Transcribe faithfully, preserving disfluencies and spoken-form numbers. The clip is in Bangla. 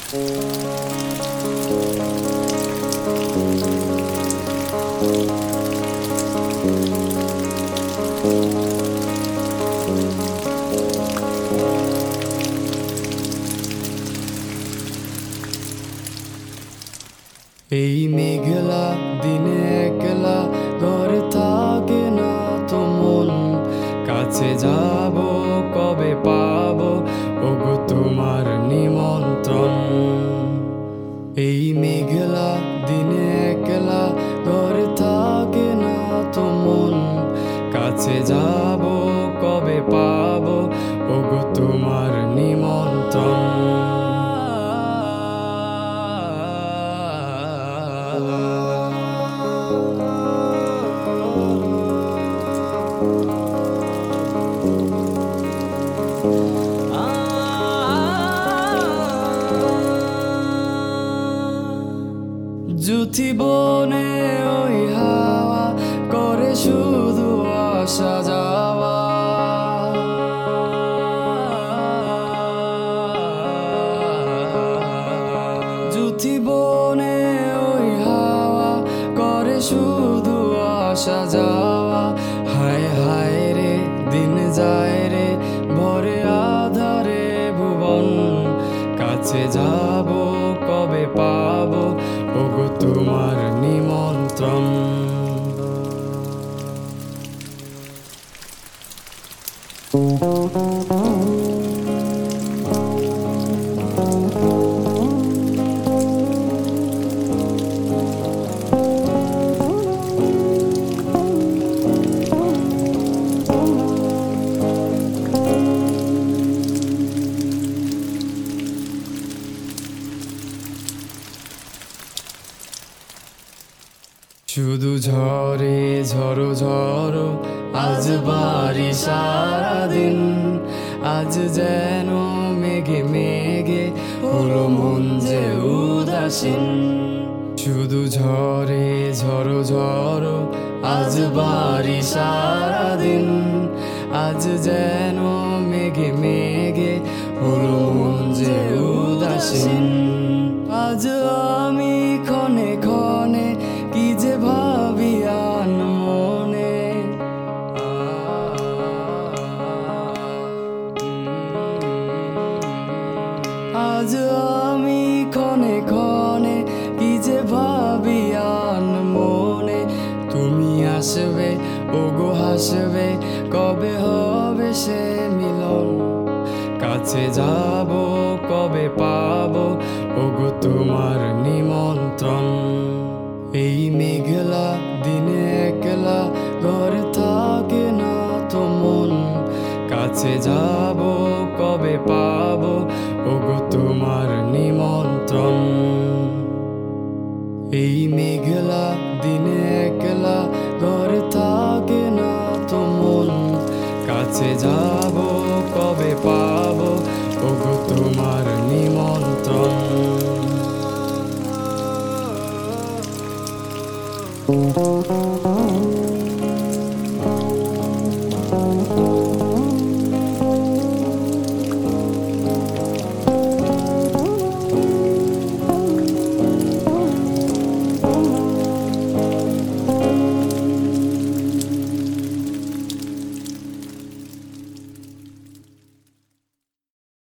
এই মেঘলা দিনে একলা ঘরে থাকে না তো মন, কাছে যাব কবে পাবো ওগো তোমার নিমন্ত্রণ। এই মেঘলা দিনে একলা ঘরে থাকে না তো মন, কাছে যাব কবে পাবো ওগো তোমার নিমন্ত্রণ। জুথি বনে ওই হাওয়া করে শুধু আসা যাওয়া, জুথি বনে ওই হাওয়া করে শুধু আসা যাওয়া। হায় হায় রে দিন যায় রে ভরে আধারে ভুবন, কাছে যাব কবে পাবো ওগো তোমার নিমন্ত্রণ। শুধু ঝরে ঝরো ঝরো আজ বাড়ি সারাদিন, আজ যেন মেঘে মেঘে হলো মন যে উদাসীন। শুধু ঝরে ঝরো ঝরো আজ বাড়ি সারাদিন, আজ যেন মেঘে মেঘে হলো মন যে উদাসীন। আজ আমি ক্ষণে ক্ষণে কি যে ভাবি আন মনে, আজ আমি ক্ষণে ক্ষণে কি যে ভাবি আন মনে। তুমি আসবে ওগো হাসবে কবে হবে সে মিলন, কাছে যাব কবে পাবো ওগো তোমার নিমন্ত্রণ। এই মেঘলা দিনে একলা ঘরে থাকে না তো মন, কাছে যাব কবে পাবো ওগো তোমার নিমন্ত্রণ। এই মেঘলা দিনে একলা ঘরে থাকে না তো মন, কাছে যাব